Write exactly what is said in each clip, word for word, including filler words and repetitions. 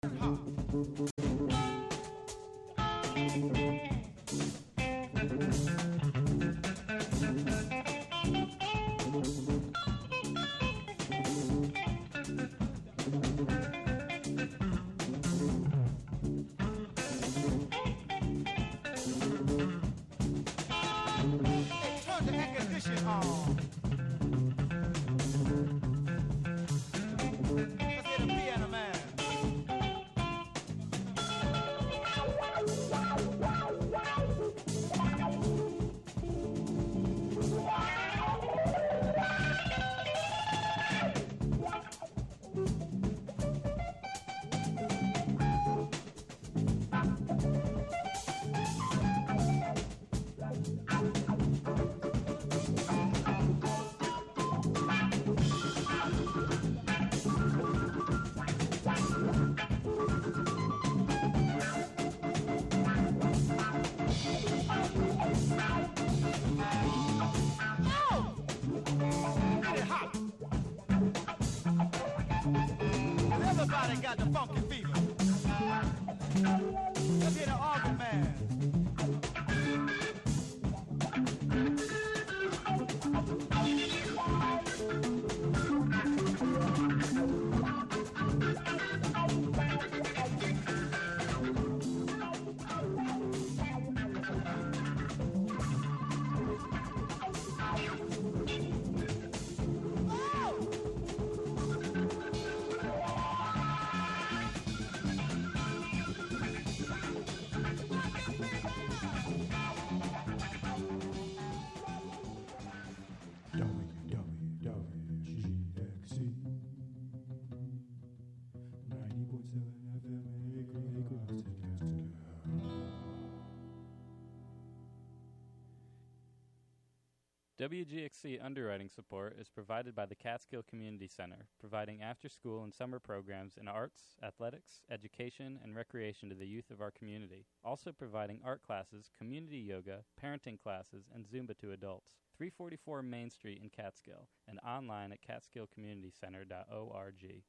Everybody got the funky fever. Let's hear the organ man. W G X C underwriting support is provided by the Catskill Community Center, providing after-school and summer programs in arts, athletics, education, and recreation to the youth of our community. Also providing art classes, community yoga, parenting classes, and Zumba to adults. three forty-four Main Street in Catskill, and online at catskill community center dot org.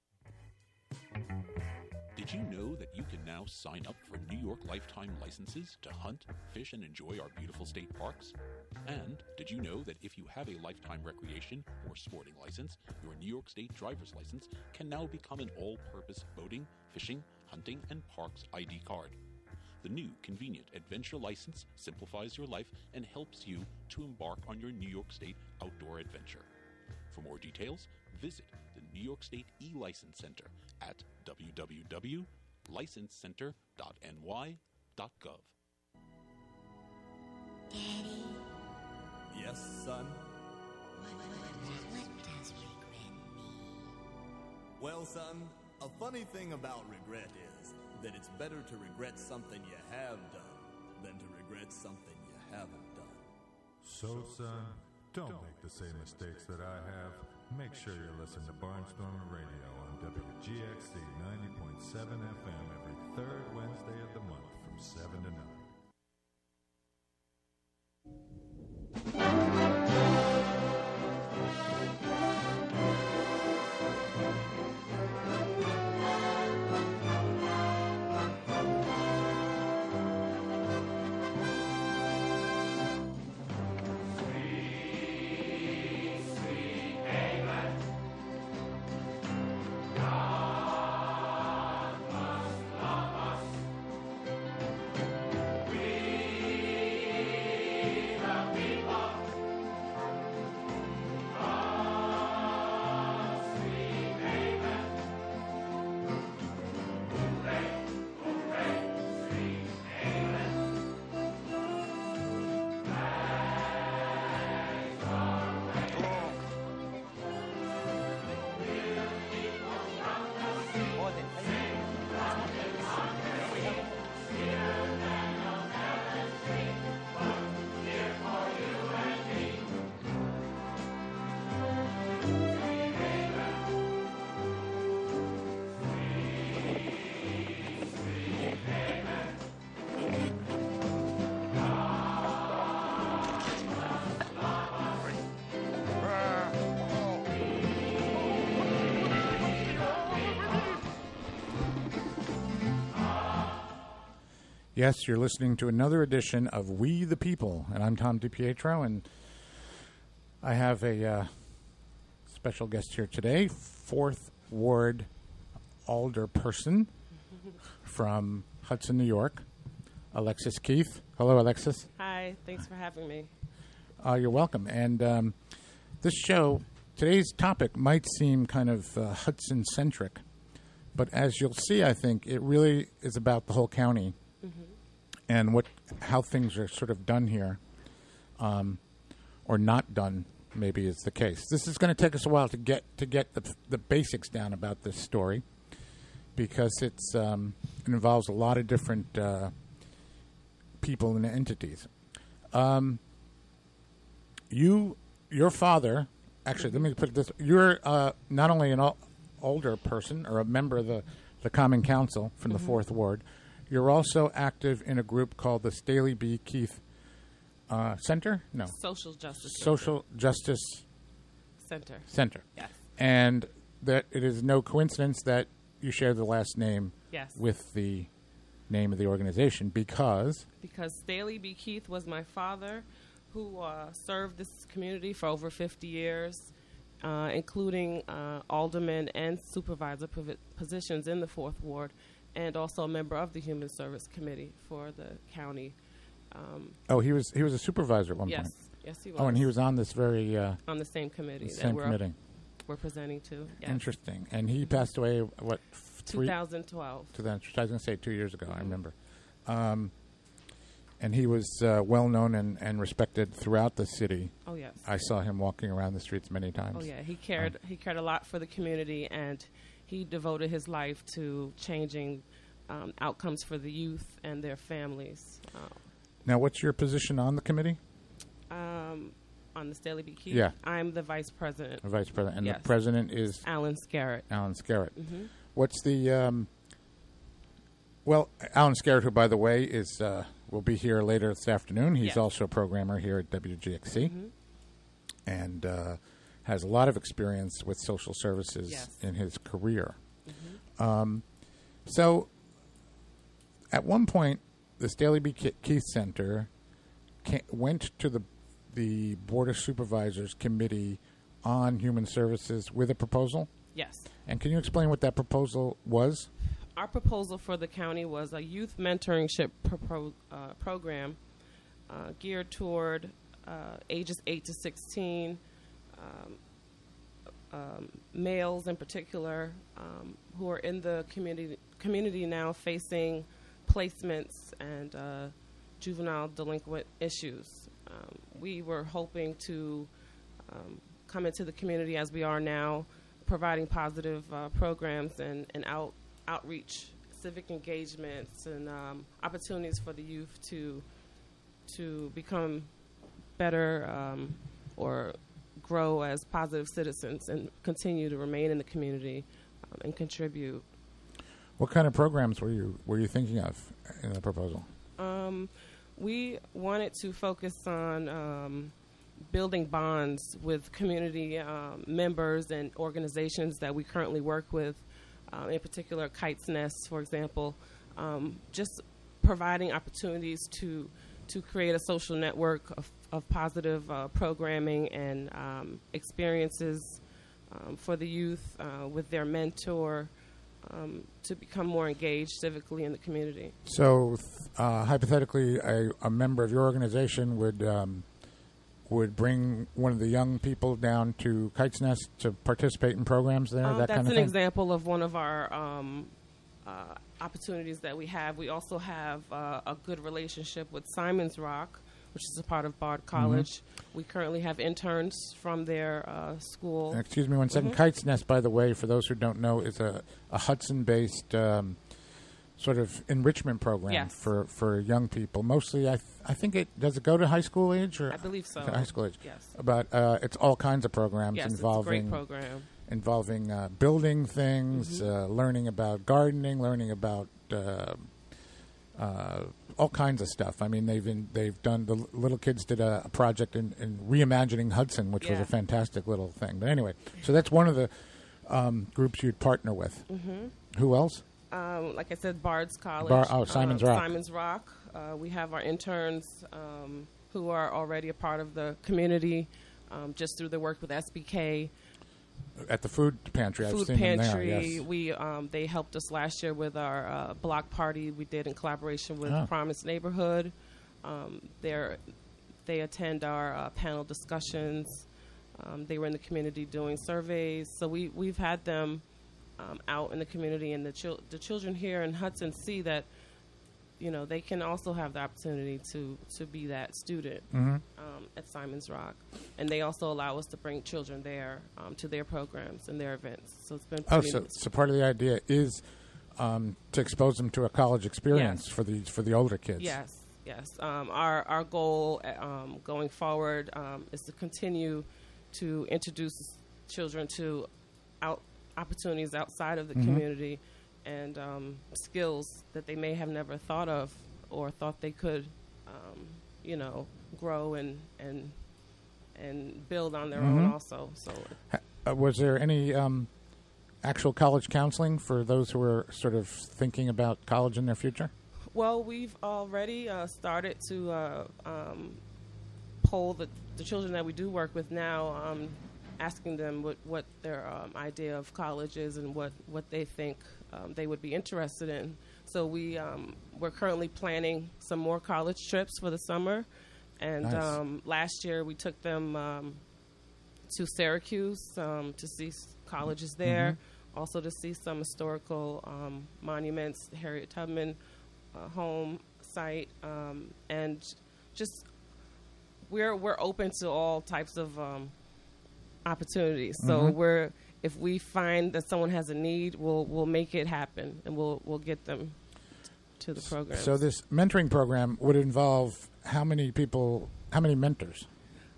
Did you know that you can now sign up for New York Lifetime licenses to hunt, fish, and enjoy our beautiful state parks? And did you know that if you have a Lifetime Recreation or Sporting license, your New York State driver's license can now become an all-purpose boating, fishing, hunting, and parks I D card? The new convenient adventure license simplifies your life and helps you to embark on your New York State outdoor adventure. For more details, visit the New York State E-License Center at w w w dot license center dot n y dot gov. Daddy? Yes, son? What, what, what does regret mean? Well, son, a funny thing about regret is that it's better to regret something you have done than to regret something you haven't done. So, son, don't make the same mistakes that I have. Make sure you listen to Barnstormer Radio on W G X C ninety point seven F M every third Wednesday of the month from seven to nine. Yes, you're listening to another edition of We the People, and I'm Tom DiPietro, and I have a uh, special guest here today, Fourth Ward alderperson from Hudson, New York, Alexis Keith. Hello, Alexis. Hi, thanks for having me. Uh, you're welcome. And um, this show, today's topic might seem kind of uh, Hudson-centric, but as you'll see, I think it really is about the whole county. Mm-hmm. And what, how things are sort of done here, um, or not done, maybe is the case. This is going to take us a while to get to get the the basics down about this story, because it's um, it involves a lot of different uh, people and entities. Um, you, your father, actually, let me put it this: you're uh, not only an al- older person or a member of the the Common Council from the mm-hmm. Fourth Ward. You're also active in a group called the Staley B. Keith uh, Center? No. Social Justice Social Center. Justice Center. Center. Yes. And that it is no coincidence that you share the last name yes. with the name of the organization because? Because Staley B. Keith was my father, who uh, served this community for over fifty years, uh, including uh, alderman and supervisor povi- positions in the Fourth Ward, and also a member of the Human Service Committee for the county. Um, oh, he was he was a supervisor at one yes, point. Yes, he was. Oh, and he was on this very uh, on the same committee. The that same we're committee. We're presenting to. Yes. Interesting. And he passed away. What? Three? twenty twelve. To that, I was going to say two years ago. Mm-hmm. I remember. Um, and he was uh, well known and, and respected throughout the city. Oh yes. I saw him walking around the streets many times. Oh yeah, he cared. Um, he cared a lot for the community, and he devoted his life to changing Um, outcomes for the youth and their families. Uh, now, what's your position on the committee? Um, on the Staley B. Keith? Yeah. I'm the vice president. The vice president. And yes. the president is? Alan Scarrett. Alan Scarrett. Mm-hmm. What's the... Um, well, Alan Scarrett, who, by the way, is uh, will be here later this afternoon. He's yes. also a programmer here at W G X C. Mm-hmm. And uh, has a lot of experience with social services yes. in his career. Mm-hmm. Um, so... At one point, the Staley B. Keith Center ca- went to the the Board of Supervisors Committee on Human Services with a proposal? Yes. And can you explain what that proposal was? Our proposal for the county was a youth mentorship pro- uh, program uh, geared toward uh, ages eight to sixteen, um, um, males in particular, um, who are in the community community now facing placements and uh, juvenile delinquent issues. Um, we were hoping to um, come into the community as we are now, providing positive uh, programs and, and out, outreach, civic engagements, and um, opportunities for the youth to to become better um, or grow as positive citizens and continue to remain in the community um, and contribute. What kind of programs were you were you thinking of in the proposal? Um, we wanted to focus on um, building bonds with community um, members and organizations that we currently work with, uh, in particular Kites Nest, for example, um, just providing opportunities to to create a social network of, of positive uh, programming and um, experiences um, for the youth uh, with their mentor, Um, to become more engaged civically in the community. So, uh, hypothetically, a, a member of your organization would um, would bring one of the young people down to Kites Nest to participate in programs there. Um, that that's kind of an thing? example of one of our um, uh, opportunities that we have. We also have uh, a good relationship with Simon's Rock, which is a part of Bard College. Mm-hmm. We currently have interns from their uh, school. And excuse me one second. Mm-hmm. Kites Nest, by the way, for those who don't know, is a, a Hudson-based um, sort of enrichment program yes. for, for young people. Mostly, I th- I think it does it go to high school age or I believe so. High school age. Yes. But uh, it's all kinds of programs yes, involving it's a great program. involving uh, building things, mm-hmm. uh, learning about gardening, learning about. Uh, Uh, all kinds of stuff. I mean, they've in, they've done the l- little kids did a, a project in, in reimagining Hudson, which yeah. was a fantastic little thing. But anyway, so that's one of the um, groups you'd partner with. Mm-hmm. Who else? Um, like I said, Bard's College. Bar- oh, Simon's um, Rock. Simon's Rock. Uh, we have our interns um, who are already a part of the community um, just through their work with S B K. At the food pantry, I've Food seen pantry. them there, yes. We um, they helped us last year with our uh, block party we did in collaboration with Oh. Promise Neighborhood. Um, they're, they attend our uh, panel discussions. Um, they were in the community doing surveys. So we we've had them um, out in the community, and the chil- the children here in Hudson see that, you know, they can also have the opportunity to, to be that student Mhm. um, at Simon's Rock. And they also allow us to bring children there um, to their programs and their events. So it's been Oh, pretty so, so part of the idea is um, to expose them to a college experience Yes. for the for the older kids. Yes, yes. Um, our our goal uh, um, going forward um, is to continue to introduce children to out opportunities outside of the Mhm. community and um, skills that they may have never thought of or thought they could, um, you know, grow and and and build on their own Mhm. also. So Ha- uh, was there any um, actual college counseling for those who were sort of thinking about college in their future? Well, we've already uh, started to uh, um, poll the, the children that we do work with now, um, asking them what, what their um, idea of college is and what, what they think um, they would be interested in. So we, um, we're currently planning some more college trips for the summer. And Nice. um, last year we took them um, to Syracuse um, to see s- colleges there, also to see some historical um, monuments, Harriet Tubman uh, home site, um, and just we're we're open to all types of um, opportunities. So Mhm. we're if we find that someone has a need, we'll we'll make it happen, and we'll we'll get them to the program. So this mentoring program would involve how many people, how many mentors?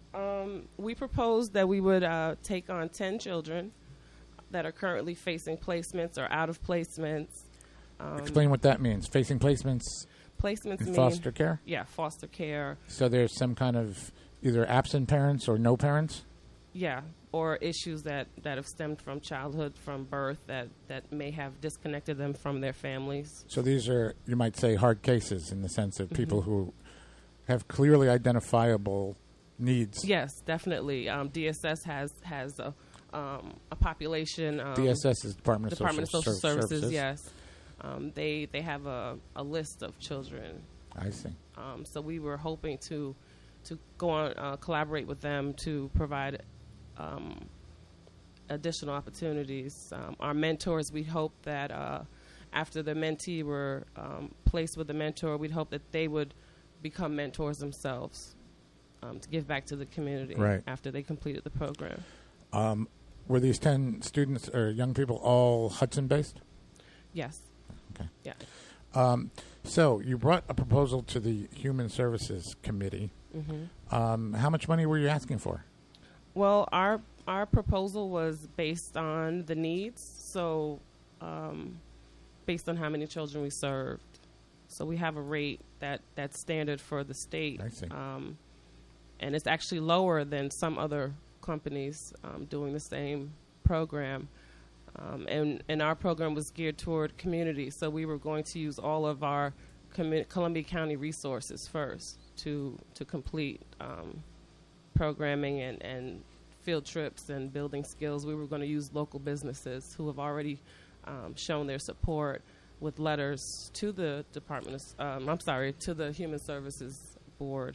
Um, we proposed that we would uh, take on ten children that are currently facing placements or out of placements. Um, Explain what that means. Facing placements placements in mean foster care? Yeah, foster care. So there's some kind of either absent parents or no parents? Yeah, or issues that, that have stemmed from childhood, from birth, that, that may have disconnected them from their families. So these are, you might say, hard cases in the sense of people Mhm. who have clearly identifiable needs. Yes, definitely. Um, D S S has has a um, a population. Um, D S S is Department of Department Social of Social Ser- Services. Services. Yes, um, they they have a, a list of children. I see. Um, so we were hoping to to go on uh, collaborate with them to provide um, additional opportunities. Um, our mentors, we hope that uh, after the mentee were um, placed with the mentor, we'd hope that they would become mentors themselves um, to give back to the community Right. after they completed the program. Um, were these ten students or young people all Hudson-based? Yes. Okay. Yeah. Um, so you brought a proposal to the Human Services Committee. Mhm. Um, how much money were you asking for? Well, our our proposal was based on the needs, so um, based on how many children we served. So we have a rate that that's standard for the state. I see. Um, and it's actually lower than some other companies um, doing the same program. Um, and, and our program was geared toward community, so we were going to use all of our commu- Columbia County resources first to to complete um, programming and, and field trips and building skills. We were going to use local businesses who have already um, shown their support with letters to the Department of, um, I'm sorry, to the Human Services Board.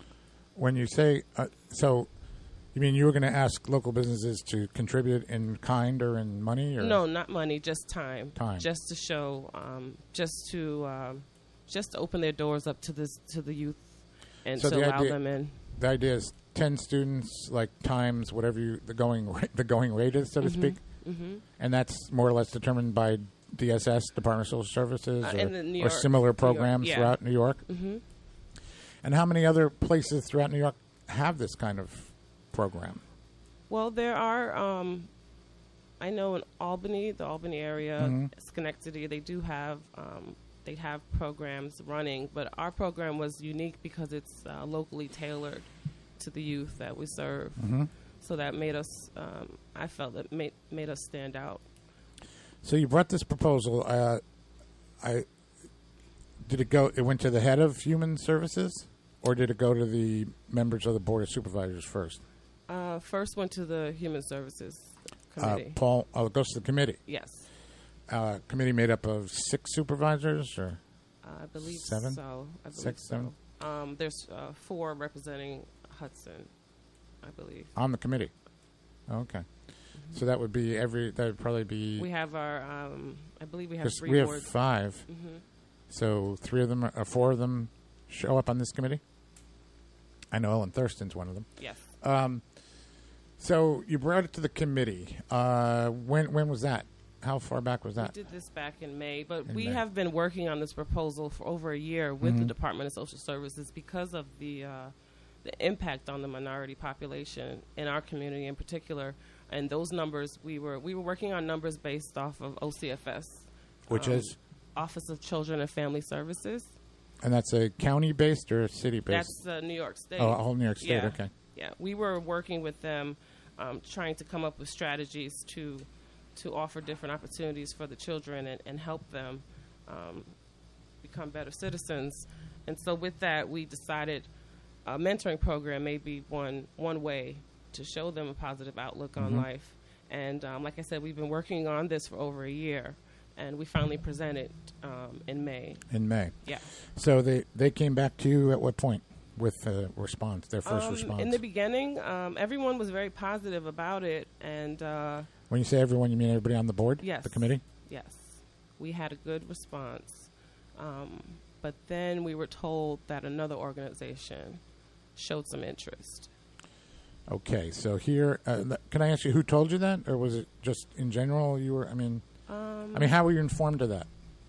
When you say, uh, so you mean you were going to ask local businesses to contribute in kind or in money? Or? No, not money, just time. Time. Just to show, um, just to um, just to open their doors up to this to the youth and So to the allow idea- them in. The idea is ten students, like times whatever you, the going ra- the going rate is, so to Mhm, speak, mhm. and that's more or less determined by D S S, Department of Social Services, Uh, or, in the New or York- similar New York, programs yeah. throughout New York. Mhm. And how many other places throughout New York have this kind of program? Well, there are. Um, I know in Albany, the Albany area, Mhm. Schenectady, they do have um, they have programs running, but our program was unique because it's uh, locally tailored to the youth that we serve. Mhm. So that made us. Um, I felt that made made us stand out. So you brought this proposal. Uh, I did it go? It went to the head of Human Services, or did it go to the members of the Board of Supervisors first? Uh, first went to the Human Services Uh, Committee. Paul, oh, it goes to the committee. Yes, Uh, committee made up of six supervisors, or I believe Seven? so. I believe Six, so. seven? Um, there's uh, four representing Hudson, I believe. on the committee? Okay, so that would be every. That would probably be. We have our, um, I believe we have 'cause three we have boards. five. Mhm. So three of them, are, or four of them, show up on this committee. I know Ellen Thurston's one of them. Yes. Um, so you brought it to the committee. Uh, when when was that? How far back was that? We did this back in May, but In we May. have been working on this proposal for over a year with the Mhm. Department of Social Services because of the uh, the impact on the minority population in our community in particular. And those numbers, we were we were working on numbers based off of O C F S, Which um, is, Office of Children and Family Services. and that's a county based or city based? That's uh, New York State. Oh, a whole New York State. Yeah. Okay. Yeah, we were working with them, um, trying to come up with strategies to to offer different opportunities for the children and, and help them um, become better citizens. And so with that, we decided a mentoring program may be one one way to show them a positive outlook on Mhm. life. And um, like I said, we've been working on this for over a year, and we finally presented um, in May. In May. Yeah. So they they came back to you at what point with a response? Their first Um, response. In the beginning, um, everyone was very positive about it, and uh, When you say everyone, you mean everybody on the board? Yes. The committee? yes, we had a good response. Um, but then we were told that another organization showed some interest. Okay, so here, uh, th- can I ask you who told you that, or was it just in general? You were, I mean, Um, I mean, how were you informed of that?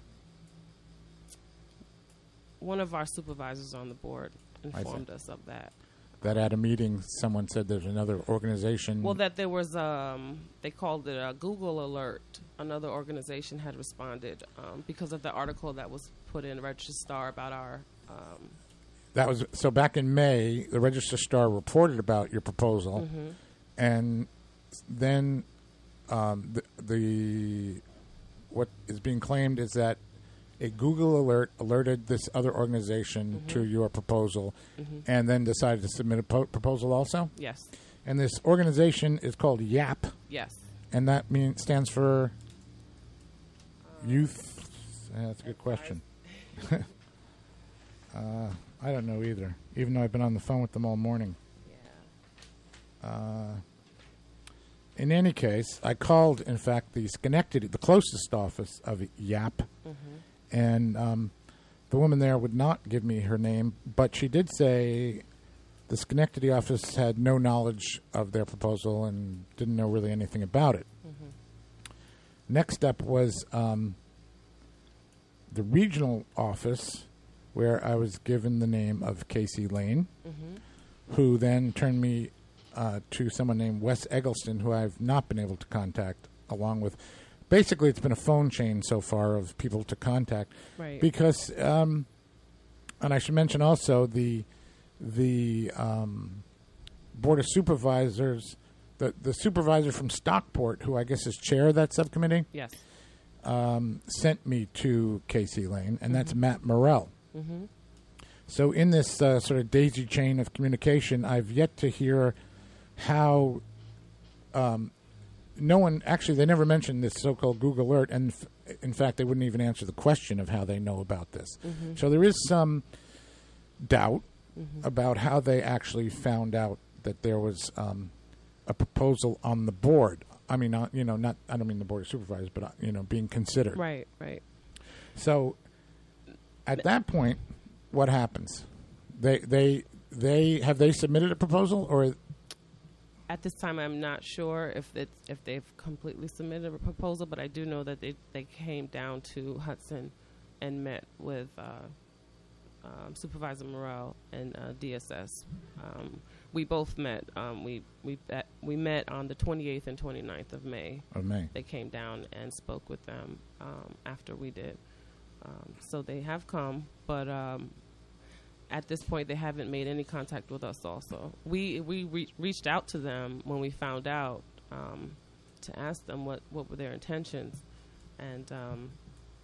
One of our supervisors on the board see. informed us of that. That at a meeting, someone said there's another organization. Well, that there was, um, they called it a Google alert. Another organization had responded um, because of the article that was put in Register Star about our. Um, that was so back in May. The Register Star reported about your proposal, mhm. and then um, the, the what is being claimed is that a Google alert alerted this other organization Mhm. to your proposal, Mhm. and then decided to submit a po- proposal also. Yes. And this organization is called YAP, Yes. and that means stands for Youth. Yeah, that's a good question. uh, I don't know either, even though I've been on the phone with them all morning. Yeah. Uh, in any case, I called, in fact, the Schenectady, the closest office of YAP, Mhm. and um, the woman there would not give me her name, but she did say the Schenectady office had no knowledge of their proposal and didn't know really anything about it. Mhm. Next up was um, the regional office, where I was given the name of Casey Lane, Mhm. who then turned me uh, to someone named Wes Eggleston, who I've not been able to contact, along with. Basically, it's been a phone chain so far of people to contact. Right. Because, um, and I should mention also the the um, Board of Supervisors, the, the supervisor from Stockport, who I guess is chair of that subcommittee, Yes. um, sent me to Casey Lane, and that's Mhm. Matt Morrell. Mm-hmm. So in this uh, sort of daisy chain of communication, I've yet to hear how um, no one, actually, they never mentioned this so-called Google Alert, and f- in fact, they wouldn't even answer the question of how they know about this. Mhm. So there is some doubt Mhm. about how they actually found out that there was um, a proposal on the board. I mean, uh, you know, not, I don't mean the Board of Supervisors, but, uh, you know, being considered. Right. Right. So at that point, what happens? They they they have they submitted a proposal, or At this time, I'm not sure if it's if they've completely submitted a proposal, but I do know that they they came down to Hudson and met with uh, um, Supervisor Morrell and uh, D S S. Um, we both met. Um, we we met, we met on the twenty-eighth and twenty-ninth of May. of May? They came down and spoke with them um, after we did. Um, so they have come, but um, at this point, they haven't made any contact with us. Also, we we re- reached out to them when we found out um, to ask them what, what were their intentions, and um,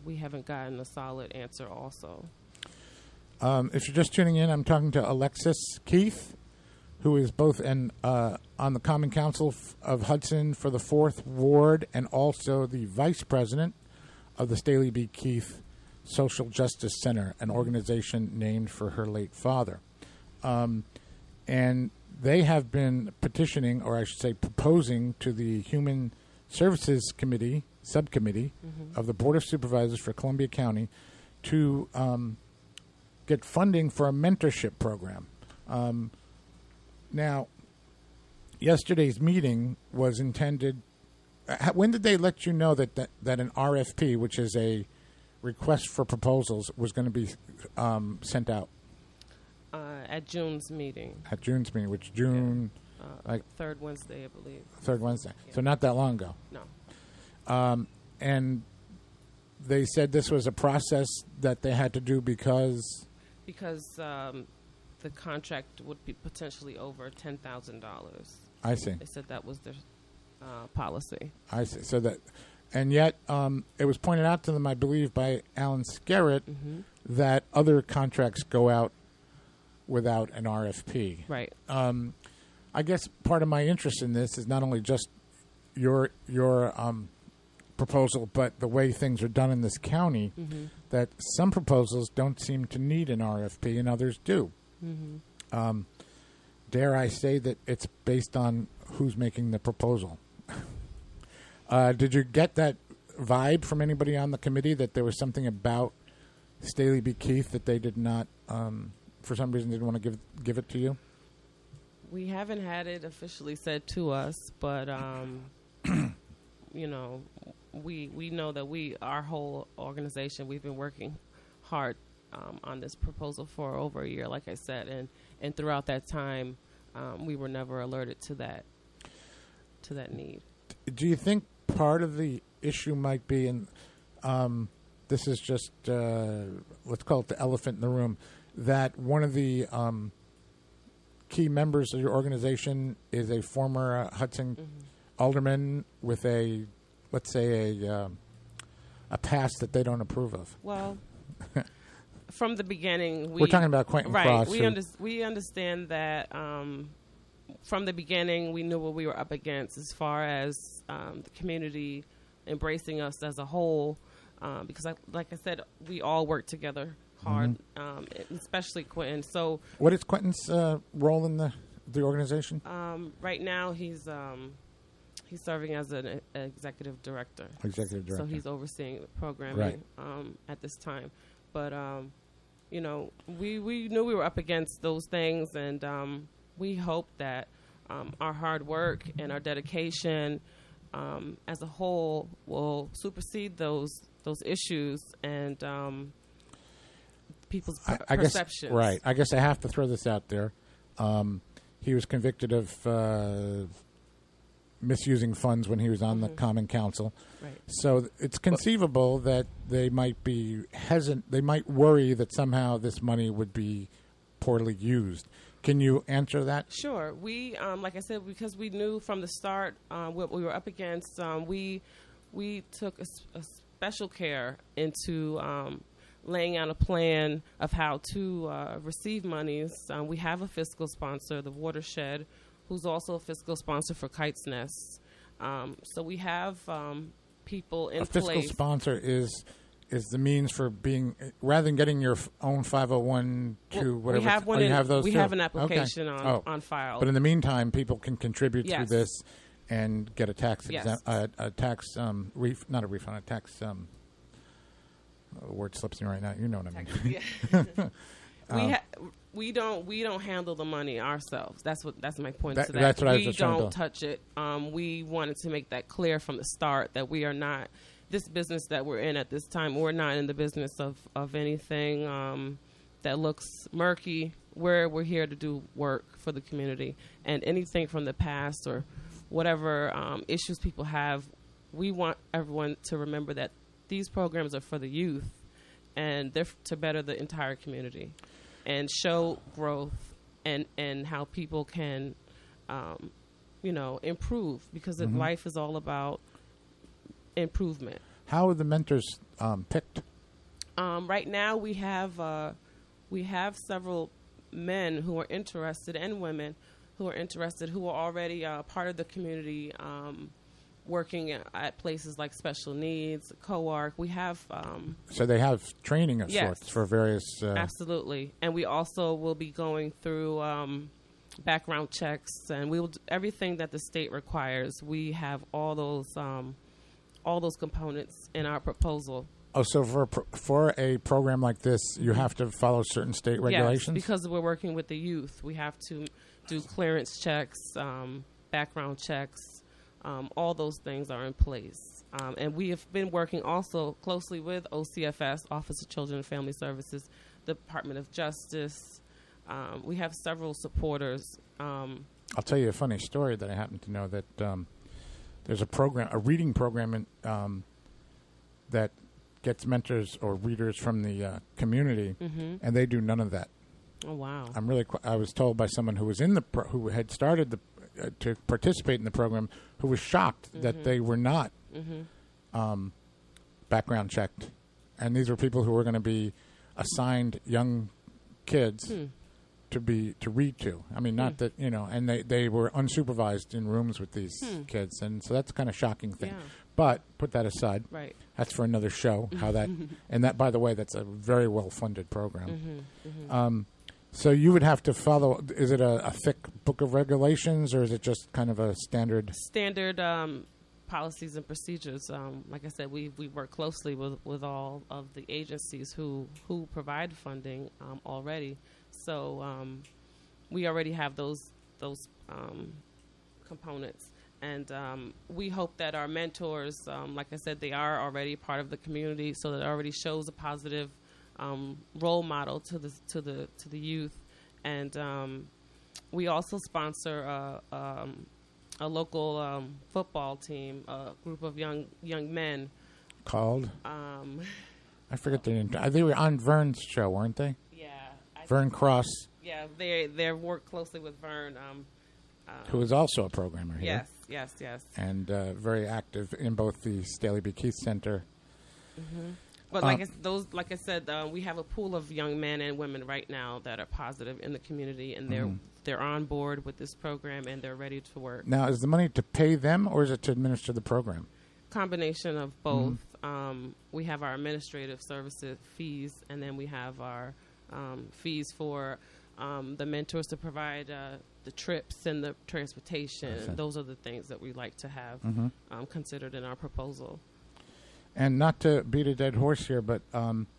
we haven't gotten a solid answer also. Um, if you're just tuning in, I'm talking to Alexis Keith, who is both an, uh, on the Common Council f- of Hudson for the fourth Ward and also the Vice President of the Staley B. Keith Social Justice Center, an organization named for her late father. Um, and they have been petitioning, or I should say proposing, to the Human Services Committee, Subcommittee Mm-hmm. of the Board of Supervisors for Columbia County to um, get funding for a mentorship program. Um, now, yesterday's meeting was intended... Uh, when did they let you know that, that, that an R F P, which is a request for proposals, was going to be um, sent out? Uh, at June's meeting, At June's meeting, which June... uh, Like- third Wednesday, I believe. Third Wednesday. Yeah. So not that long ago. No. Um, and they said this was a process that they had to do because... Because um, the contract would be potentially over ten thousand dollars. I see. They said that was their uh, policy. I see. So that... And yet, um, it was pointed out to them, I believe, by Alan Skerritt, Mm-hmm. that other contracts go out without an R F P. Right. Um, I guess part of my interest in this is not only just your your um, proposal, but the way things are done in this county, Mm-hmm. that some proposals don't seem to need an R F P and others do. Mm-hmm. Um, dare I say that it's based on who's making the proposal. uh, did you get that vibe from anybody on the committee that there was something about Staley B. Keith that they did not, um, for some reason, didn't want to give give it to you? We haven't had it officially said to us, but um, you know, we we know that we, our whole organization, we've been working hard um, on this proposal for over a year, like I said, and and throughout that time, um, we were never alerted to that to that need. Do you think part of the issue might be, and um, this is just uh, let's call it the elephant in the room, that one of the um, key members of your organization is a former uh, Hudson Mm-hmm. alderman with a, let's say, a um, a past that they don't approve of? Well, from the beginning, we We're talking about Quentin right. Cross. We who- under, we understand that um, from the beginning, we knew what we were up against as far as um, the community embracing us as a whole. Um, because, I, like I said, we all work together hard, um, especially Quentin. So what is Quentin's uh, role in the the organization? um, right now, he's um, he's serving as an e- executive director. Executive director. So he's overseeing the programming Right. um, at this time. But, um, you know, we, we knew we were up against those things, and um, we hope that um, our hard work and our dedication um, as a whole will supersede those those issues and um, people's per- I, I guess, perceptions. right. I guess I have to throw this out there. Um, he was convicted of uh, misusing funds when he was on the Mhm. Common Council. Right. So th- it's conceivable that they might be hesitant. They might worry that somehow this money would be poorly used. Can you answer that? Sure. We, um, like I said, because we knew from the start uh, what we were up against, um, we we took a, s- a special care into um, laying out a plan of how to uh, receive monies. Um, we have a fiscal sponsor, the Watershed, who's also a fiscal sponsor for Kite's Nest. Um, so we have um, people in A fiscal place. sponsor is is the means for being, rather than getting your f- own five oh one to Well, whatever. we have one. oh, you in- have those we too? have an Okay. application on Oh. on file. But in the meantime, people can contribute Yes. through this and get a tax Yes. exempt, uh, a tax um, ref, not a refund, a tax. Um, the word slips me right now. You know what I mean. Yeah. we Um, ha- we don't we don't handle the money ourselves. That's what that's my point That- to that. that's what I was we just trying to don't do. touch it. Um, we wanted to make that clear from the start that we are not this business that we're in at this time. We're not in the business of of anything um, that looks murky. We're we're here to do work for the community, and anything from the past or whatever um, issues people have, we want everyone to remember that these programs are for the youth, and they're f- to better the entire community and show growth and, and how people can, um, you know, improve because Mhm. life is all about improvement. How are the mentors um, picked? Um, right now, we have uh, we have several men who are interested and women who are interested who are already uh, part of the community, um, working at, at places like Special Needs, COARC. We have um, So they have training of yes, sorts for various... Uh, absolutely, and we also will be going through um, background checks, and we will do everything that the state requires. We have all those um, all those components in our proposal. Oh, so for a, pro- for a program like this, you have to follow certain state regulations? Yes, because we're working with the youth. We have to do clearance checks, um, background checks. Um, all those things are in place. Um, and we have been working also closely with O C F S, Office of Children and Family Services, Department of Justice. Um, we have several supporters. Um, I'll tell you a funny story that I happen to know that um, there's a program, a reading program in, um, that gets mentors or readers from the uh, community, mm-hmm. and they do none of that. Oh wow! I'm really. Qu- I was told by someone who was in the pro- who had started the uh, to participate in the program, who was shocked mm-hmm. that they were not mm-hmm. um, background checked, and these were people who were going to be assigned young kids hmm. to be to read to. I mean, not Hmm. that you know, and they they were unsupervised in rooms with these Hmm. kids, and so that's kind of shocking thing. Yeah. But put that aside. Right. That's for another show. How that and that, by the way, that's a very well funded program. Mm-hmm. Mm-hmm. Um, so you would have to follow. Is it a, a thick book of regulations, or is it just kind of a standard? Standard um, policies and procedures. Um, like I said, we we work closely with, with all of the agencies who who provide funding um, already. So um, we already have those those um, components. And um, we hope that our mentors, um, like I said, they are already part of the community, so that it already shows a positive um, role model to the to the to the youth. And um, we also sponsor a, um, a local um, football team, a group of young young men Called? Um, I forget the name. They were on Vern's show, weren't they? yeah, I Vern Cross, yeah, they they work closely with Vern. Um, um, who is also a programmer here. yes, yes, yes. And uh, very active in both the Staley B. Keith Center. Mm-hmm. But Uh, like I, s- those, like I said, uh, we have a pool of young men and women right now that are positive in the community, and they're Mhm. they're on board with this program and they're ready to work. Now, is the money to pay them, or is it to administer the program? Combination of both. Um, we have our administrative services fees, and then we have our um, fees for um, the mentors to provide uh, the trips and the transportation. I see. Those are the things that we like to have Mhm. um, considered in our proposal. And not to beat a dead horse here, but um,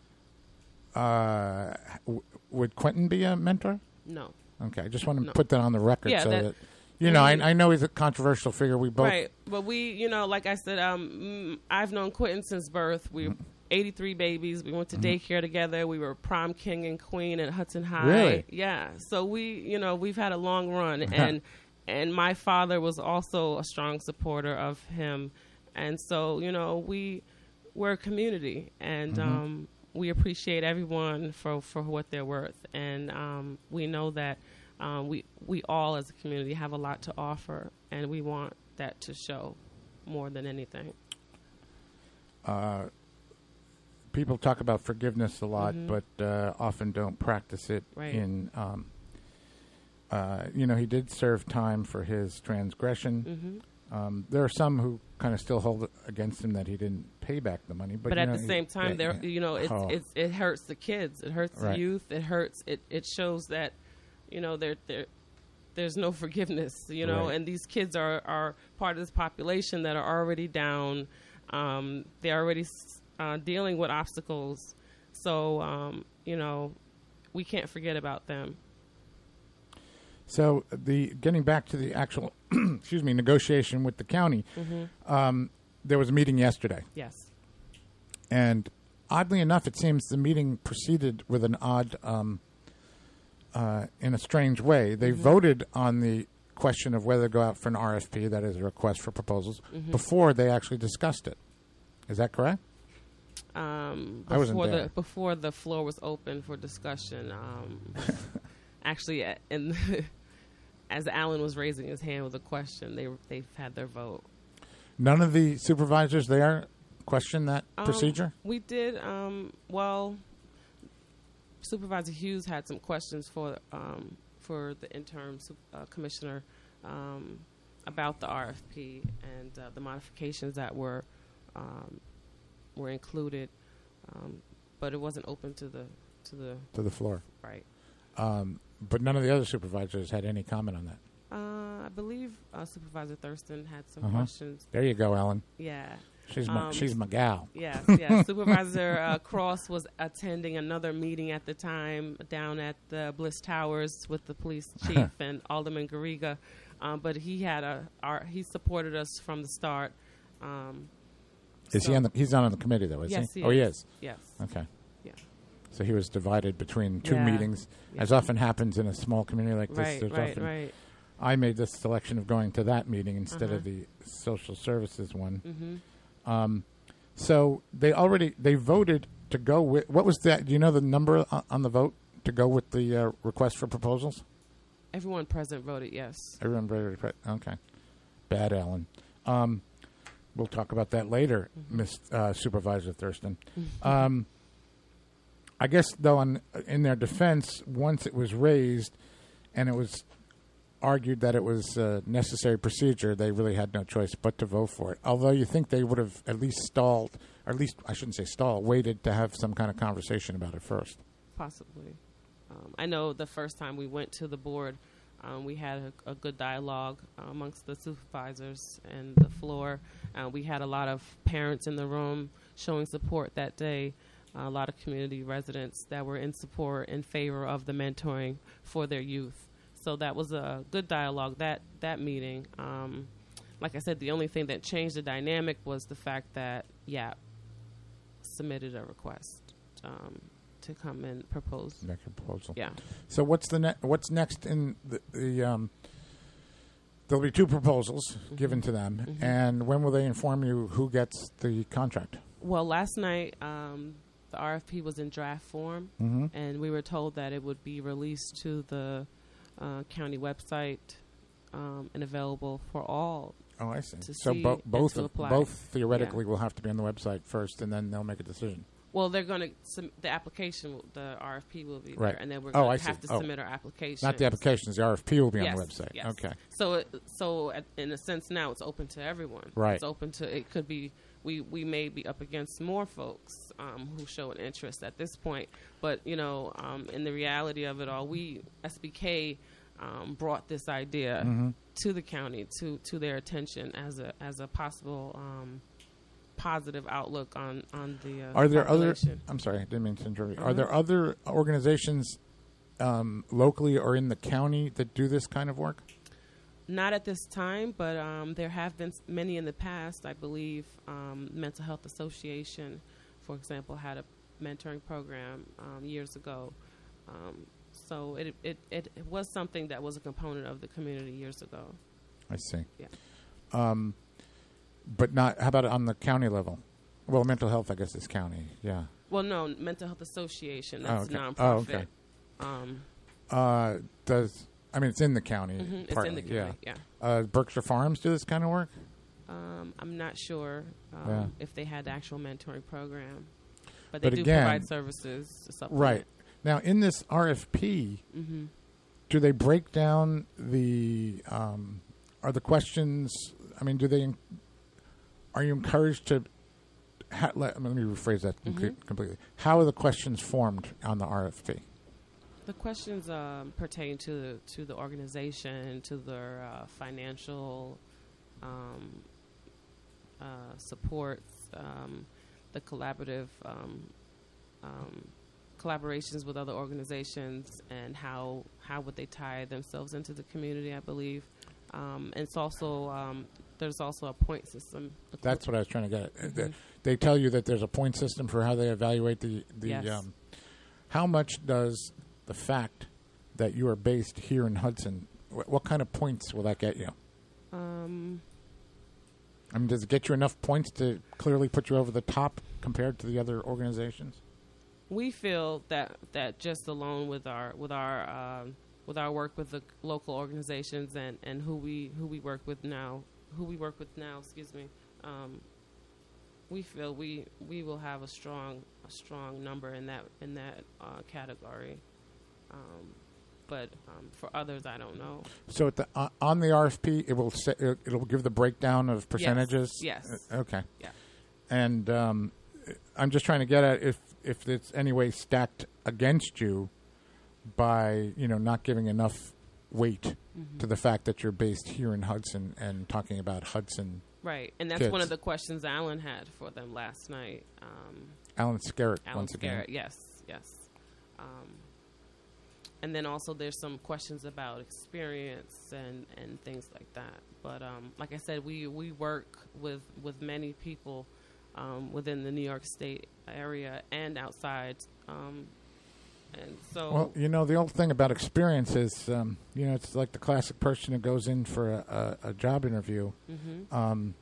uh, w- would Quentin be a mentor? No. Okay, I just want to No. put that on the record Yeah, so that, that- you know, I, Mhm. I know he's a controversial figure. We both Right, but we, you know, like I said, um, mm, I've known Quentin since birth. We were eighty-three babies. We went to daycare together. We were prom king and queen at Hudson High. Really? Yeah. So we, you know, we've had a long run, and and my father was also a strong supporter of him, and so you know, we we're a community, and Mhm. um, we appreciate everyone for for what they're worth, and um, we know that. Um, we we all as a community have a lot to offer, and we want that to show more than anything. uh, people talk about forgiveness a lot, Mhm. but uh, often don't practice it. Right. In um, uh, you know, he did serve time for his transgression. hmm Um, there are some who kind of still hold it against him that he didn't pay back the money, but, But, you at know, the he- same time, yeah, there yeah. you know it's, Oh. it's it hurts the kids, it hurts Right. the youth, it hurts it it shows that you know there there there's no forgiveness, you know, Right. and these kids are are part of this population that are already down. Um, they're already s- uh, dealing with obstacles, so um, you know we can't forget about them. So the getting back to the actual, excuse me, negotiation with the county, Mm-hmm. um, there was a meeting yesterday, Yes. and oddly enough, it seems the meeting proceeded with an odd, um, uh, in a strange way. They Mhm. voted on the question of whether to go out for an R F P, that is a request for proposals, Mhm. before they actually discussed it. Is that correct? Um, I wasn't before there. the before the floor was open for discussion. Um, actually, a- and as Alan was raising his hand with a question, they they've had their vote. None of the supervisors there question that Um, procedure? We did. Um, well, Supervisor Hughes had some questions for um, for the interim su- uh, commissioner um, about the R F P and uh, the modifications that were um, were included, um, but it wasn't open to the to the To the floor. right. Um, but none of the other supervisors had any comment on that. Uh, I believe uh, Supervisor Thurston had some Uh-huh. questions. There you go, Ellen. Yeah. She's my, Um, she's my gal. Yes, yes. Supervisor uh, Cross was attending another meeting at the time down at the Bliss Towers with the police chief and Alderman Garriga, um, but he had a our, he supported us from the start. Um, Is so- he on the? He's not on the committee though, is Yes, he? he Oh, he is. is. Yes. Okay. Yeah. So he was divided between two Yeah. meetings, Yeah. as often happens in a small community like this. Right. There's Right. often- Right. I made this selection of going to that meeting instead Uh-huh. of the social services one. Mm-hmm. Um, so they already they voted to go with what was that? Do you know the number on, on the vote to go with the uh, request for proposals? Everyone present voted yes. Everyone voted pre- okay. Bad Ellen. Um, we'll talk about that later, Mm-hmm. Miss uh, Supervisor Thurston. Um, I guess though, on, in their defense, once it was raised and it was argued that it was a necessary procedure, they really had no choice but to vote for it. Although you think they would have at least stalled, or at least I shouldn't say stall, waited to have some kind of conversation about it first. Possibly. Um, I know the first time we went to the board, um, we had a, a good dialogue uh, amongst the supervisors and the floor. Uh, we had a lot of parents in the room showing support that day, uh, a lot of community residents that were in support in favor of the mentoring for their youth. So that was a good dialogue, that, that meeting. Um, like I said, the only thing that changed the dynamic was the fact that Y A P submitted a request um, to come and propose. Make a proposal. Yeah. So what's the ne- what's next in the, the um, there'll be two proposals Mm-hmm. given to them, Mhm. and when will they inform you who gets the contract? Well, last night um, the R F P was in draft form, Mhm. and we were told that it would be released to the uh, county website um, and available for all. Oh, I see. To So see bo- and both to of- apply. both theoretically will have to be on the website first, and then they'll make a decision. Well, they're going to sum- the application, will- the R F P will be Right. there, and then we're Oh, going I to have see. to Oh. submit our application. Not the applications. The R F P will be yes, on the website. Yes. Okay. So, it, so at, in a sense, now it's open to everyone. Right. It's open to. It could be. We we may be up against more folks um, who show an interest at this point, but you know, um, in the reality of it all, we S B K um, brought this idea Mhm. to the county to to their attention as a as a possible um, positive outlook on on the. Uh, Are there other? population. I'm sorry, I didn't mean to interrupt you. Are Uh-huh. there other organizations um, locally or in the county that do this kind of work? Not at this time, but um, there have been s- many in the past. I believe um, Mental Health Association, for example, had a mentoring program um, years ago. Um, so it, it it it was something that was a component of the community years ago. I see. Yeah. Um, but not. How about on the county level? Well, mental health, I guess, is county. Yeah. Well, no, Mental Health Association. That's okay. nonprofit. Oh, okay. Um, Uh, does I mean it's in the county? mhm, it's partly, in the county. Yeah. Yeah. Uh, Berkshire Farms do this kind of work. Um, I'm not sure um, Yeah. if they had the actual mentoring program, but they But do again- provide services to supplement. Right. Now, in this R F P, Mm-hmm. do they break down the? Um, are the questions? I mean, do they? Are you encouraged to? Ha, let, let me rephrase that com- Mhm. completely. How are the questions formed on the R F P? The questions um, pertain to the, to the organization, to their uh, financial um, uh, supports, um, the collaborative um, um, collaborations with other organizations, and how how would they tie themselves into the community. I believe, um, and it's also um, there's also a point system. That's what I was trying to get at. Mhm. They, they tell you that there's a point system for how they evaluate the the. Yes. Um, how much does the fact that you are based here in Hudson? Wh- what kind of points will that get you? Um, I mean, does it get you enough points to clearly put you over the top compared to the other organizations? we feel that that just alone with our with our um, with our work with the local organizations and, and who we who we work with now who we work with now excuse me um, we feel we we will have a strong a strong number in that in that uh, category. Um, but um, for others, I don't know. So at the uh, on the R F P, it will say, it, it'll give the breakdown of percentages. Yes. Uh, okay. Yeah. And um, I'm just trying to get at if if it's any way stacked against you by you know not giving enough weight Mhm. to the fact that you're based here in Hudson and talking about Hudson. Right, and that's kids. one of the questions Alan had for them last night. Um, Alan Scarrett Alan once again. Scarrett, yes, yes. Um, and then also there's some questions about experience and, and things like that. But um, like I said, we, we work with, with many people um, within the New York State area and outside. Um, and so, Well, you know, the old thing about experience is, um, you know, it's like the classic person who goes in for a, a, a job interview. Mhm. Um,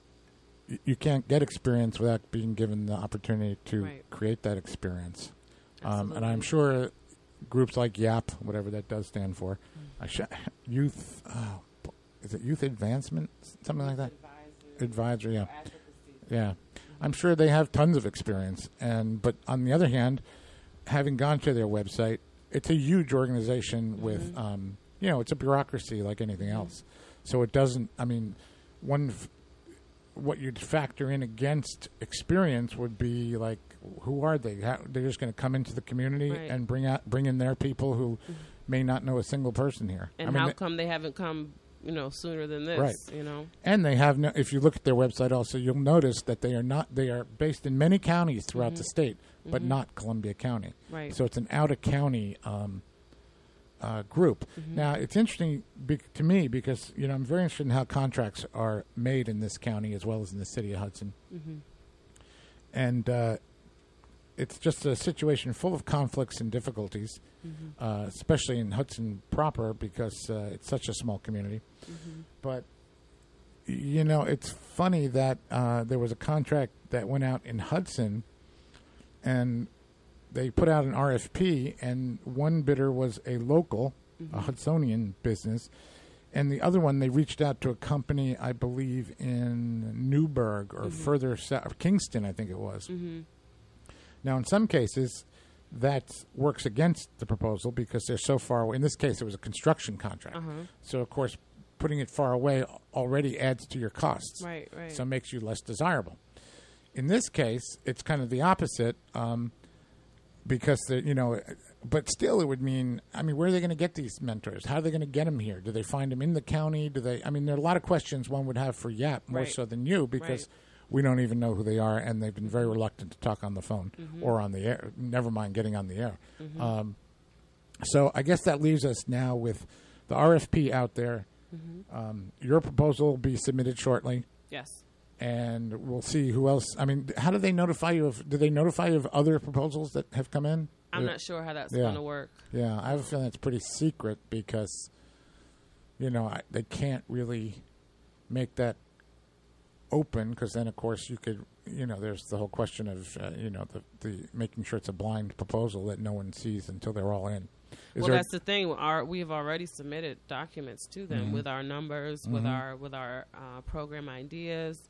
y- you can't get experience without being given the opportunity to Right. create that experience. Um, and I'm Absolutely. sure groups like YAP, whatever that does stand for, Mm. I sh- youth, oh, b- is it Youth Advancement? Something like that? Advisor, yeah. Yeah. I'm sure they have tons of experience. And But on the other hand, having gone to their website, it's a huge organization with, Mhm. um, you know, it's a bureaucracy like anything else. So it doesn't, I mean, one, f- what you'd factor in against experience would be like, who are they? How, they're just going to come into the community Right. and bring out, bring in their people who may not know a single person here. and I mean, how they- come they haven't come, you know, sooner than this? Right. You know, And they have no. If you look at their website, also you'll notice that they are not. They are based in many counties throughout the Mhm. state, but Mhm. not Columbia County. Right. So it's an out of county um, uh, group. Mhm. Now it's interesting be- to me because you know I'm very interested in how contracts are made in this county as well as in the city of Hudson, Mhm. and uh, it's just a situation full of conflicts and difficulties, Mhm. uh, especially in Hudson proper because uh, it's such a small community. Mhm. But you know, it's funny that uh, there was a contract that went out in Hudson, and they put out an R F P, and one bidder was a local, a Mhm. Hudsonian business, and the other one they reached out to a company, I believe, in Newburgh or Mhm. further south, Kingston, I think it was. Mhm. Now, in some cases, that works against the proposal because they're so far away. In this case, it was a construction contract. Uh-huh. So, of course, putting it far away already adds to your costs. Right, right. So it makes you less desirable. In this case, it's kind of the opposite um, because, the, you know, but still it would mean, I mean, where are they going to get these mentors? How are they going to get them here? Do they find them in the county? Do they, I mean, there are a lot of questions one would have for YAP more Right. so than you because Right. we don't even know who they are and they've been very reluctant to talk on the phone Mhm. or on the air, never mind getting on the air. Mhm. Um, so I guess that leaves us now with the R F P out there. Mhm. Um, your proposal will be submitted shortly, Yes. and we'll see who else. I mean, how do they notify you of? Do they notify you of other proposals that have come in? I'm Uh, not sure how that's yeah. going to work. Yeah, I have a feeling it's pretty secret because, you know, I, they can't really make that open because then, of course, you could, you know, there's the whole question of, uh, you know, the, the making sure it's a blind proposal that no one sees until they're all in. Is Well, there- that's the thing. Our we have already submitted documents to them Mhm. with our numbers, with Mhm. our with our uh, program ideas.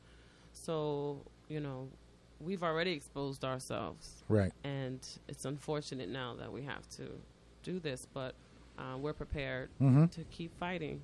So you know, we've already exposed ourselves, Right. and it's unfortunate now that we have to do this, but uh, we're prepared Mhm. to keep fighting.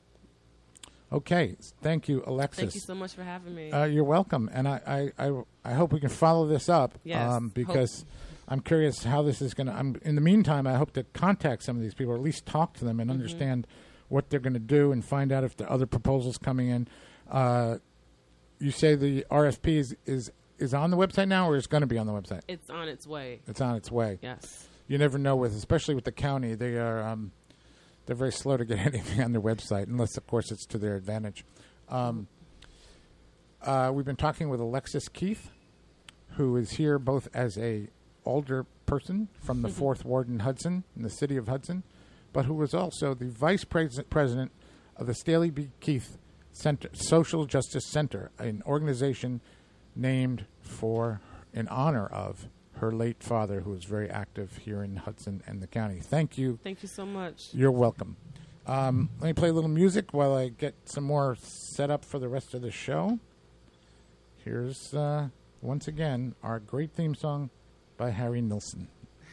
Okay. Thank you, Alexis. Thank you so much for having me. Uh, you're welcome, and I, I, I, I hope we can follow this up. Yes, Um, because I'm curious how this is going to. I'm in the meantime, I hope to contact some of these people, or at least talk to them and Mhm. understand what they're going to do, and find out if there are other proposals coming in. Uh, you say the R F P is, is is on the website now, or is going to be on the website? It's on its way. It's on its way. Yes. You never know with, especially with the county, they are um, they're very slow to get anything on their website, unless of course it's to their advantage. Um, uh, we've been talking with Alexis Keith, who is here both as a alder person from the fourth Ward in Hudson, in the city of Hudson, but who was also the vice pres- president of the Staley B. Keith Center, Social Justice Center, an organization named for, in honor of, her late father, who was very active here in Hudson and the county. Thank you. Thank you so much. You're welcome. Um, let me play a little music while I get some more set up for the rest of the show. here's, uh, once again, our great theme song by Harry Nilsson.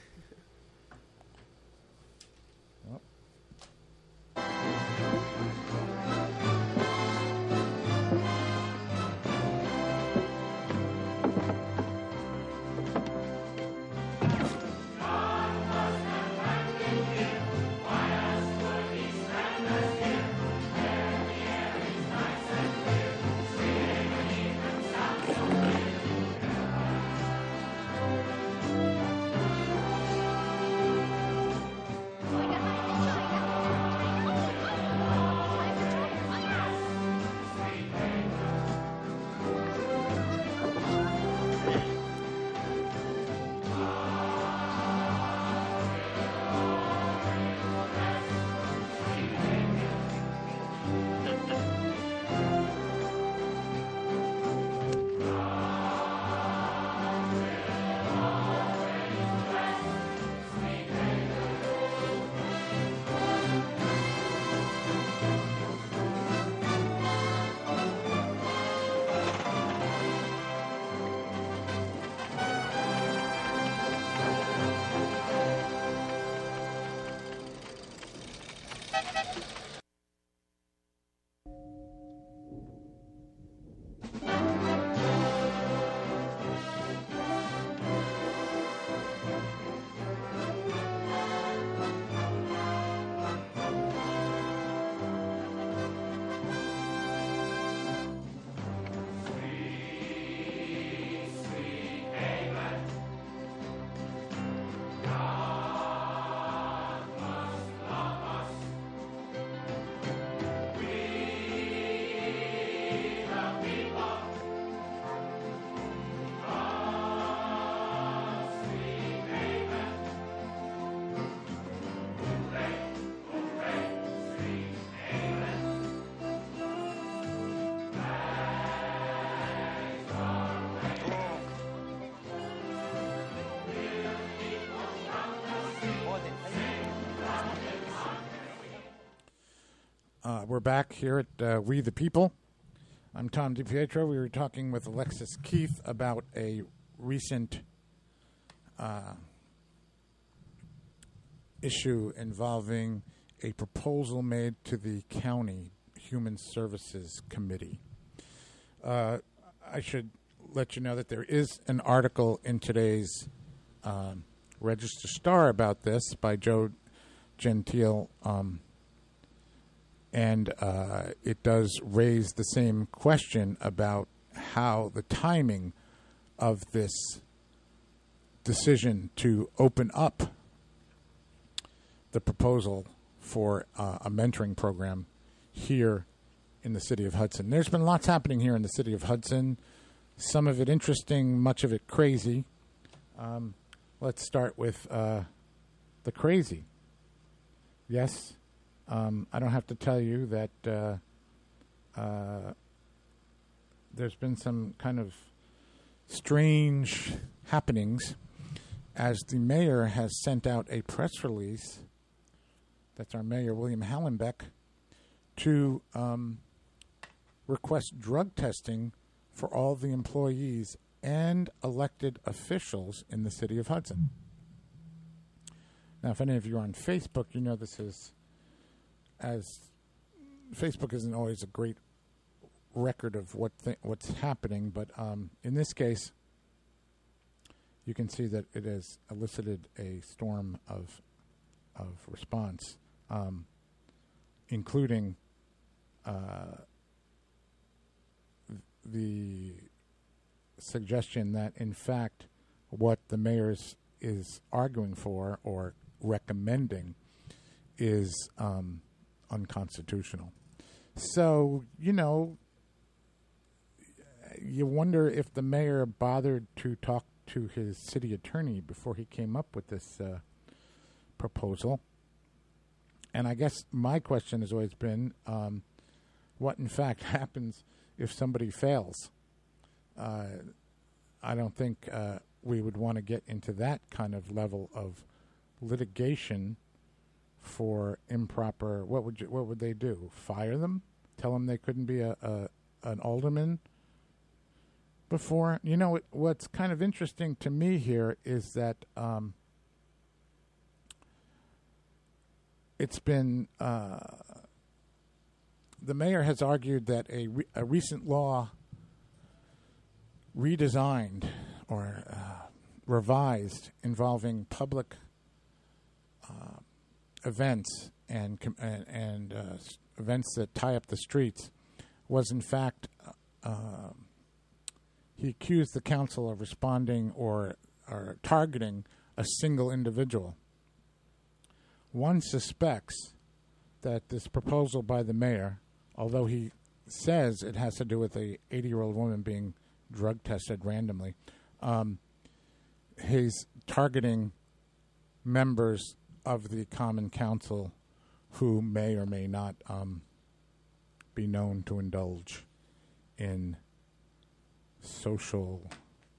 Uh, we're back here at uh, We the People. I'm Tom DiPietro. We were talking with Alexis Keith about a recent uh, issue involving a proposal made to the County Human Services Committee. Uh, I should let you know that there is an article in today's um, Register Star about this by Joe Gentile, um, and uh, it does raise the same question about how the timing of this decision to open up the proposal for uh, a mentoring program here in the city of Hudson. There's been lots happening here in the city of Hudson, some of it interesting, much of it crazy. Um, let's start with uh, the crazy. Yes, um, I don't have to tell you that uh, uh, there's been some kind of strange happenings as the mayor has sent out a press release. That's our mayor, William Hallenbeck, to um, request drug testing for all the employees and elected officials in the city of Hudson. Now, if any of you are on Facebook, you know this is, as Facebook isn't always a great record of what th- what's happening, but um, in this case, you can see that it has elicited a storm of of response, um, including uh, the suggestion that, in fact, what the mayor is, is arguing for or recommending is um, unconstitutional. So, you know, you wonder if the mayor bothered to talk to his city attorney before he came up with this uh, proposal. And I guess my question has always been, um, what in fact happens if somebody fails? Uh, I don't think uh, we would want to get into that kind of level of litigation for improper. What would you, what would they do? Fire them? Tell them they couldn't be a, a an alderman before. You know, what, what's kind of interesting to me here is that um, it's been, uh, the mayor has argued that a, re- a recent law redesigned or uh, revised involving public uh, events and com- and, and uh, s- events that tie up the streets was in fact uh, he accused the council of responding or or targeting a single individual. One suspects that this proposal by the mayor, although he says it has to do with a eighty-year-old woman being drug tested randomly, um, he's targeting members of the Common Council who may or may not um, be known to indulge in social,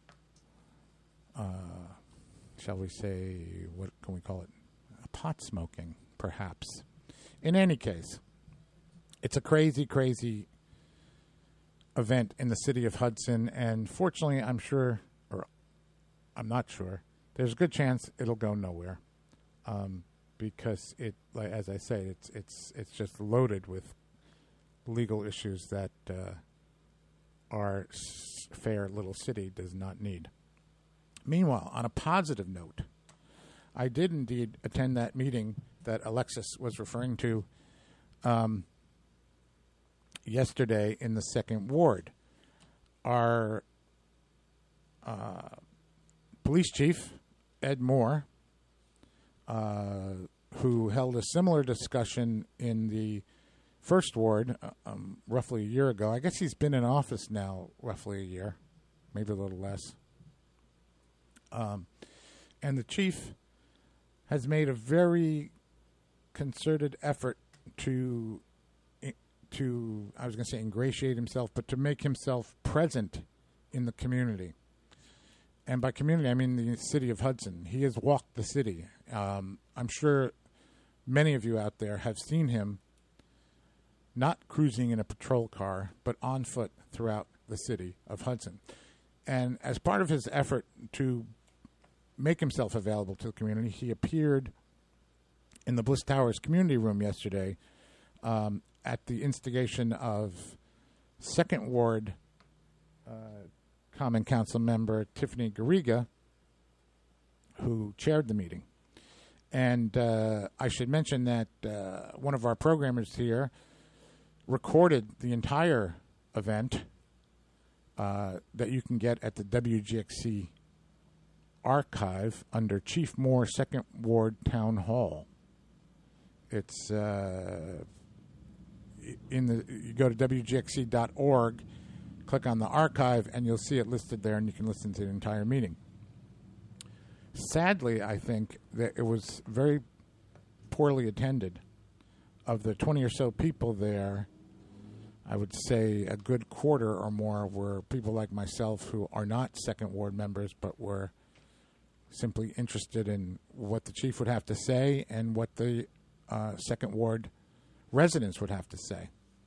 uh, shall we say, what can we call it? Pot smoking, perhaps. In any case, it's a crazy, crazy event in the city of Hudson, and fortunately, I'm sure, or I'm not sure, there's a good chance it'll go nowhere, um, because it, like, as I say, it's it's it's just loaded with legal issues that uh, our s- fair little city does not need. Meanwhile, on a positive note, I did indeed attend that meeting that Alexis was referring to um, yesterday in the second ward. Our uh, police chief, Ed Moore, uh, who held a similar discussion in the first ward uh, um, roughly a year ago. I guess he's been in office now roughly a year, maybe a little less. Um, and the chief has made a very concerted effort to, to I was going to say ingratiate himself, but to make himself present in the community. And by community, I mean the city of Hudson. He has walked the city. Um, I'm sure many of you out there have seen him not cruising in a patrol car, but on foot throughout the city of Hudson. And as part of his effort to make himself available to the community, he appeared in the Bliss Towers community room yesterday um, at the instigation of Second Ward uh, Common Council member Tiffany Garriga, who chaired the meeting. And uh, I should mention that uh, one of our programmers here recorded the entire event uh, that you can get at the W G X C archive under Chief Moore Second Ward Town Hall. It's uh, in the you go to W G X C dot org, click on the archive, and you'll see it listed there, and you can listen to the entire meeting. Sadly, I think that it was very poorly attended. Of the twenty or so people there, I would say a good quarter or more were people like myself who are not Second Ward members, but were simply interested in what the chief would have to say and what the uh, Second Ward residents would have to say.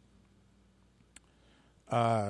Uh,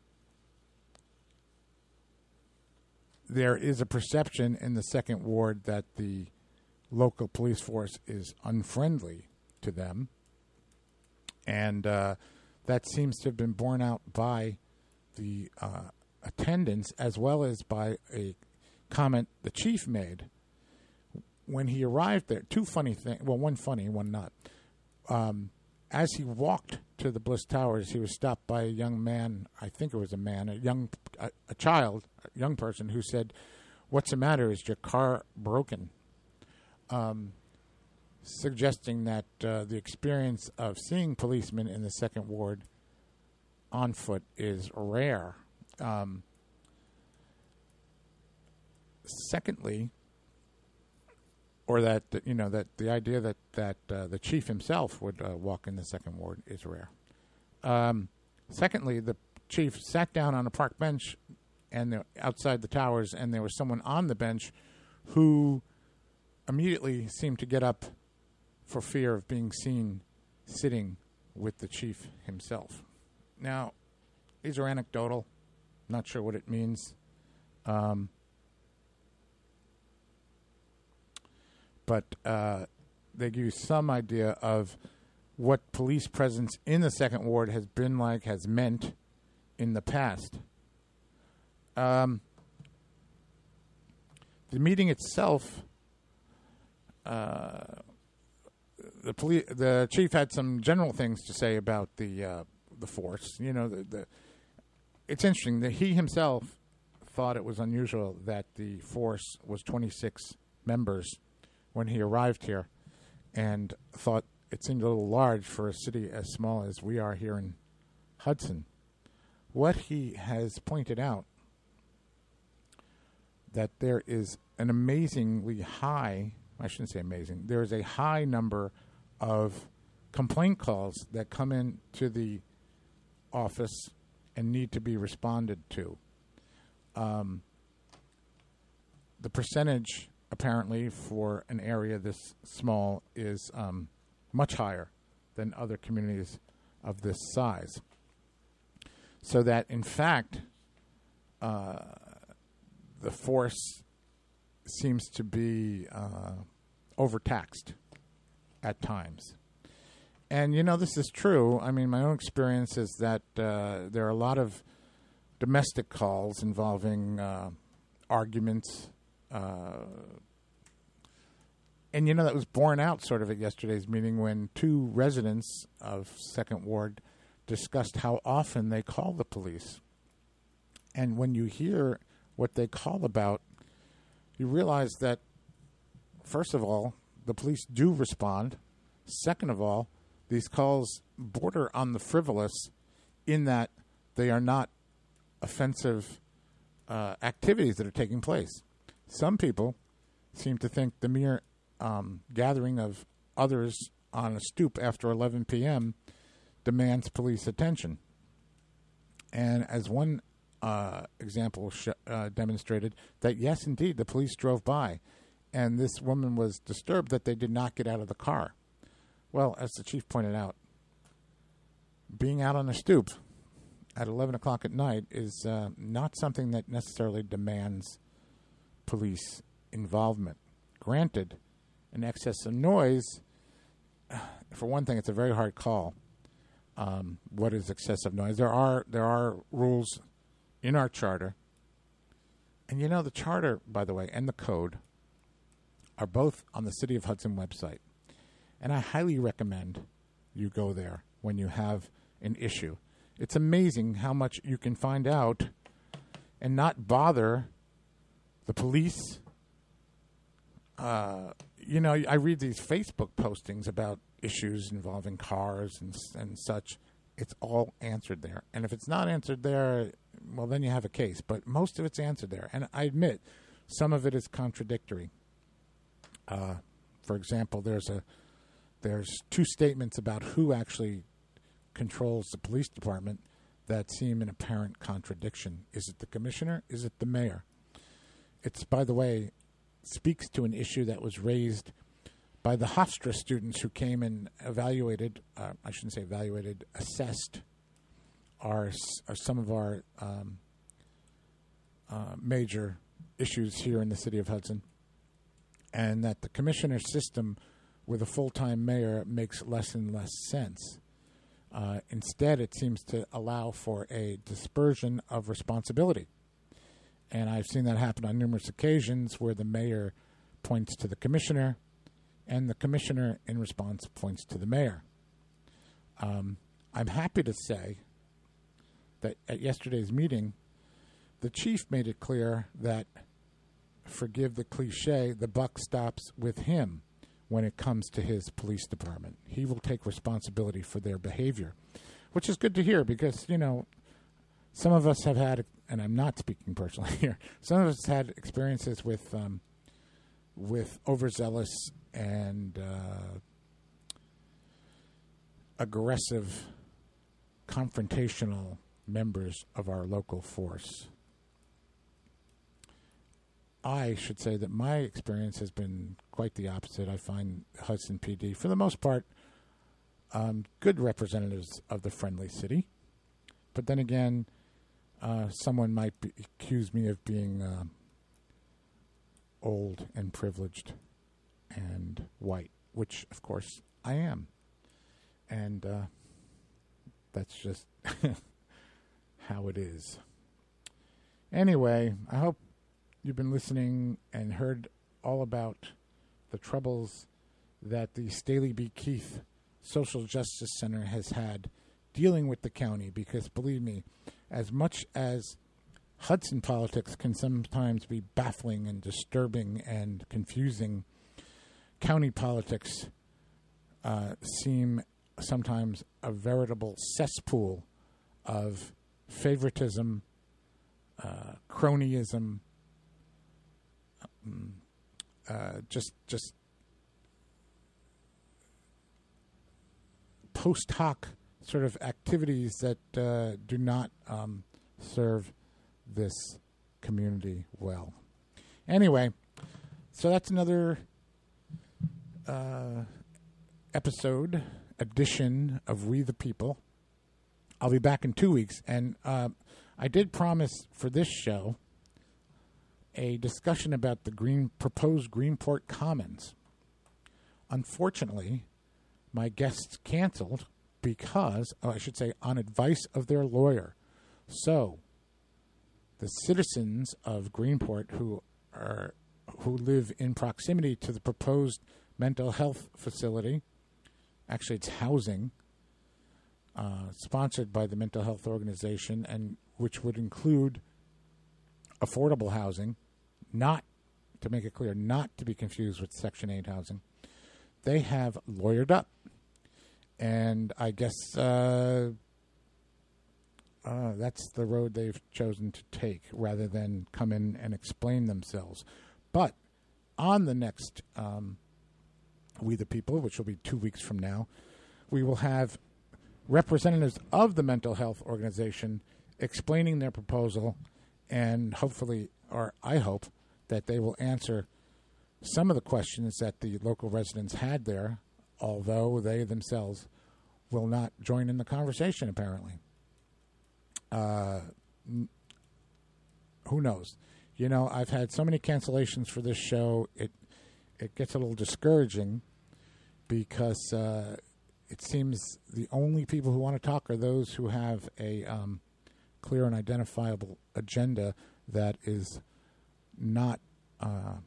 there is a perception in the Second Ward that the local police force is unfriendly to them, and uh, that seems to have been borne out by the uh, attendance as well as by a comment the chief made when he arrived there. Two funny things. Well, one funny, one not. Um, as he walked to the Bliss Towers, he was stopped by a young man. I think it was a man, a young, a, a child, a young person who said, "What's the matter? Is your car broken?" Um, suggesting that uh, the experience of seeing policemen in the Second Ward on foot is rare. Um, secondly, or that, you know, that the idea that, that uh, the chief himself would uh, walk in the Second Ward is rare. Um, secondly, the chief sat down on a park bench and the, outside the towers, and there was someone on the bench who immediately seemed to get up for fear of being seen sitting with the chief himself. Now, these are anecdotal. Not sure what it means. Um, but uh, they give you some idea of what police presence in the Second Ward has been like, has meant in the past. Um, the meeting itself, uh, the police, the chief had some general things to say about the uh, the force. You know, the, the it's interesting that he himself thought it was unusual that the force was twenty-six members when he arrived here, and thought it seemed a little large for a city as small as we are here in Hudson. What he has pointed out, that there is an amazingly high, I shouldn't say amazing, there is a high number of complaint calls that come in to the office and need to be responded to. Um, the percentage, apparently, for an area this small is um, much higher than other communities of this size. So that, in fact, uh, the force seems to be uh, overtaxed at times. And, you know, this is true. I mean, my own experience is that uh, there are a lot of domestic calls involving uh, arguments. Uh, and, you know, that was borne out sort of at yesterday's meeting when two residents of Second Ward discussed how often they call the police. And when you hear what they call about, you realize that, first of all, the police do respond. Second of all, these calls border on the frivolous in that they are not offensive uh, activities that are taking place. Some people seem to think the mere um, gathering of others on a stoop after eleven p.m. demands police attention. And as one uh, example sh- uh, demonstrated, that yes, indeed, the police drove by, and this woman was disturbed that they did not get out of the car. Well, as the chief pointed out, being out on a stoop at eleven o'clock at night is uh, not something that necessarily demands police involvement. Granted, an excess of noise, for one thing, it's a very hard call. Um, what is excessive noise? There are there are rules in our charter. And you know, the charter, by the way, and the code are both on the City of Hudson website. And I highly recommend you go there when you have an issue. It's amazing how much you can find out and not bother the police. Uh, you know, I read these Facebook postings about issues involving cars and and such. It's all answered there. And if it's not answered there, well, then you have a case. But most of it's answered there. And I admit, some of it is contradictory. Uh, for example, there's a there's two statements about who actually controls the police department that seem in apparent contradiction. Is it the commissioner? Is it the mayor? It's, by the way, speaks to an issue that was raised by the Hofstra students who came and evaluated, uh, I shouldn't say evaluated, assessed our, our some of our um, uh, major issues here in the city of Hudson, and that the commissioner system with a full-time mayor makes less and less sense. Uh, instead, it seems to allow for a dispersion of responsibility. And I've seen that happen on numerous occasions where the mayor points to the commissioner and the commissioner, in response, points to the mayor. Um, I'm happy to say that at yesterday's meeting, the chief made it clear that, forgive the cliche, the buck stops with him when it comes to his police department. He will take responsibility for their behavior, which is good to hear because, you know, some of us have had, and I'm not speaking personally here, some of us had experiences with um, with overzealous and uh, aggressive, confrontational members of our local force. I should say that my experience has been quite the opposite. I find Hudson P D, for the most part, um, good representatives of the friendly city. But then again, uh, someone might be, accuse me of being uh, old and privileged and white, which, of course, I am. And uh, that's just how it is. Anyway, I hope you've been listening and heard all about the troubles that the Staley B. Keith Social Justice Center has had dealing with the county, because believe me, as much as Hudson politics can sometimes be baffling and disturbing and confusing, county politics uh, seem sometimes a veritable cesspool of favoritism, uh, cronyism, um, uh, just just post hoc sort of activities that uh, do not um, serve this community well. Anyway, so that's another uh, episode, edition of We the People. I'll be back in two weeks, and uh, I did promise for this show a discussion about the green proposed Greenport Commons. Unfortunately, my guests canceled because, oh, I should say, on advice of their lawyer. So, the citizens of Greenport who are who live in proximity to the proposed mental health facility, actually it's housing, uh, sponsored by the mental health organization, and which would include affordable housing, not, to make it clear, not to be confused with Section eight housing. They have lawyered up. And I guess uh, uh, that's the road they've chosen to take rather than come in and explain themselves. But on the next um, We the People, which will be two weeks from now, we will have representatives of the mental health organization explaining their proposal, and hopefully, or I hope, that they will answer some of the questions that the local residents had there, although they themselves will not join in the conversation, apparently. Uh, n- who knows? You know, I've had so many cancellations for this show, it it gets a little discouraging because uh, it seems the only people who want to talk are those who have a um, clear and identifiable agenda that is not uh,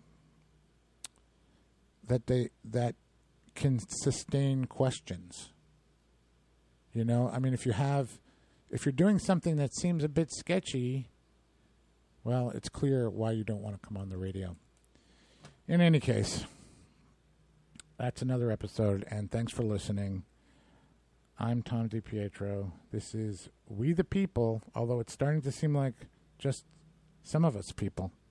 that they that can sustain questions. You know, I mean, if you have, if you're doing something that seems a bit sketchy, well, it's clear why you don't want to come on the radio. In any case, that's another episode, and thanks for listening. I'm Tom DiPietro. This is We the People, although it's starting to seem like just some of us people.